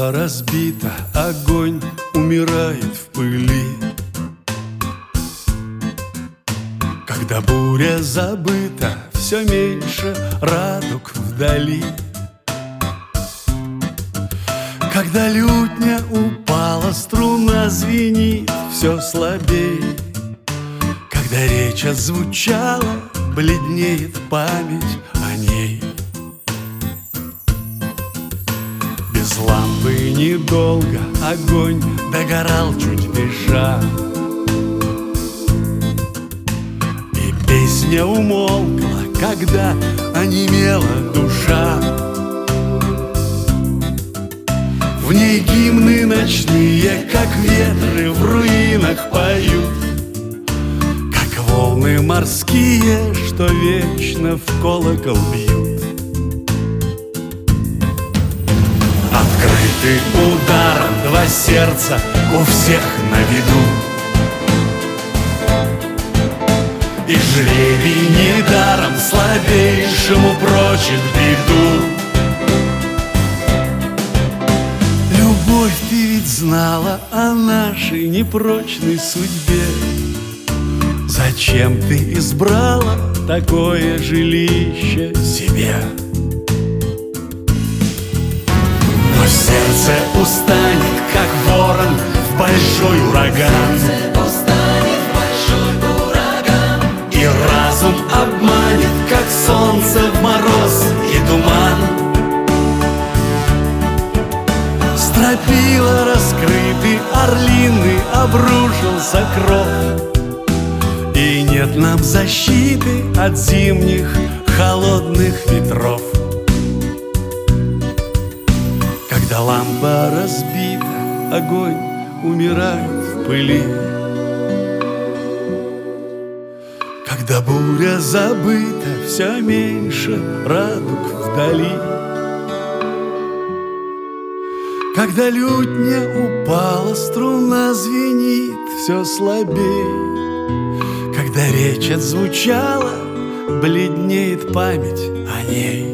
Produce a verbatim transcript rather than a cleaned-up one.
лампа разбита, огонь умирает в пыли. Когда буря забыта, все меньше радуг вдали. Когда лютня упала, струна звенит все слабей. Когда речь отзвучала, бледнеет память о ней. Без лампы недолго огонь догорал, чуть дыша, и песня умолкла, когда онемела душа. В ней гимны ночные, как ветры в руинах поют, как волны морские, что вечно в колокол бьют. Открыты ударом два сердца у всех на виду, и жребий недаром слабейшему прочит беду. Любовь, ты ведь знала о нашей непрочной судьбе. Зачем ты избрала такое жилище себе? Но сердце устанет, как ворон в большой ураган, и разум обманет, как солнце в мороз и туман. Стропила раскрыты, орлиный обрушился кров, и нет нам защиты от зимних холодных ветров. Когда лампа разбита, огонь умирает в пыли. Когда буря забыта, все меньше радуг вдали. Когда лютня упала, струна звенит все слабей. Когда речь отзвучала, бледнеет память о ней.